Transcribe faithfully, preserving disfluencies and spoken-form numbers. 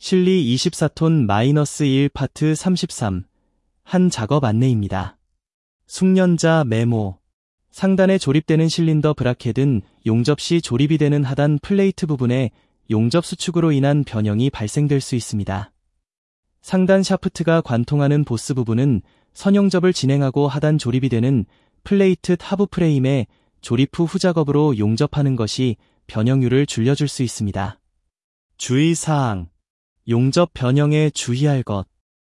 실리 이십사 톤 일 파트 삼십삼 한 작업 안내입니다. 숙련자 메모. 상단에 조립되는 실린더 브라켓은 용접 시 조립이 되는 하단 플레이트 부분에 용접 수축으로 인한 변형이 발생될 수 있습니다. 상단 샤프트가 관통하는 보스 부분은 선용접을 진행하고 하단 조립이 되는 플레이트 하부 프레임에 조립 후 후작업으로 용접하는 것이 변형률을 줄여줄 수 있습니다. 주의사항. 용접 변형에 주의할 것.